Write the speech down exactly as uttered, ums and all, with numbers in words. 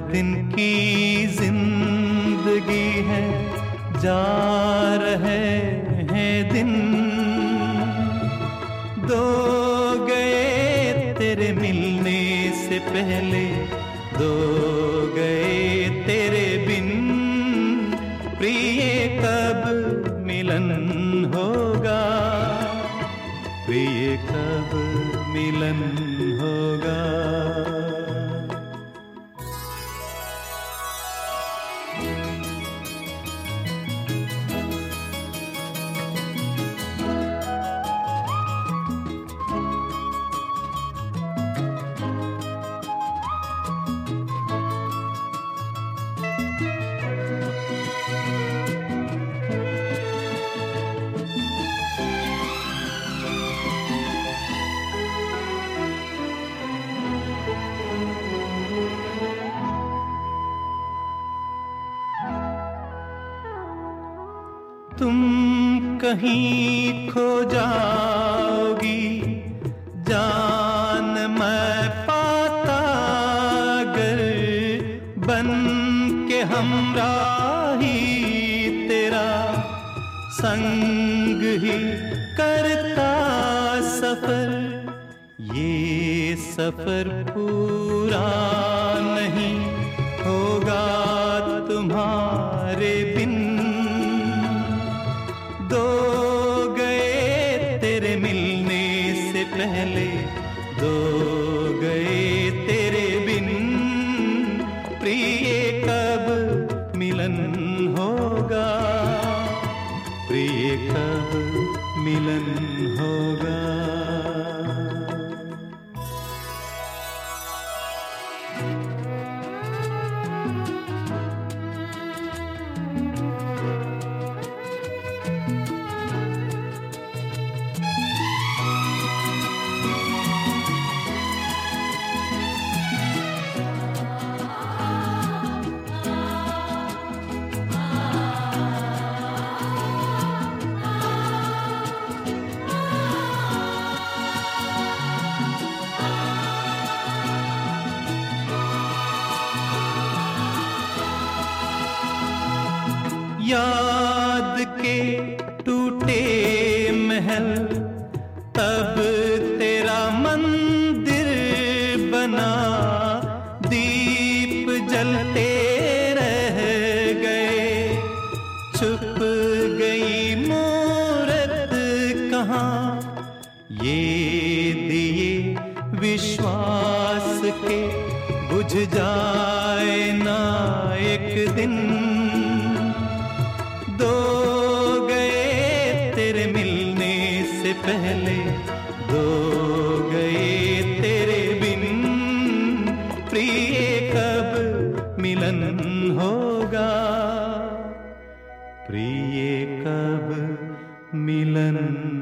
दिन की जिंदगी है, जा रहे हैं दिन। दो गए तेरे मिलने से पहले, दो गए तेरे बिन। प्रिय कब मिलन होगा, प्रिय कब मिलन होगा। तुम कहीं खो जाओगी, जान मैं पाता अगर, बन के हमराही तेरा संग ही करता सफर। ये सफर पूरा नहीं होगा तुम्हारे बिन। दो गए तेरे मिलने से पहले, दो गए तेरे बिन। प्रिय कब मिलन होगा, प्रिय कब मिलन होगा। याद के टूटे महल, तब तेरा मंदिर बना। दीप जलते रह गए, छुप गई मूरत कहाँ। ये दिए विश्वास के बुझ जाए ना एक दिन। दो गए तेरे मिलने से पहले, दो गए तेरे बिन। प्रिय कब मिलन होगा, प्रिय कब मिलन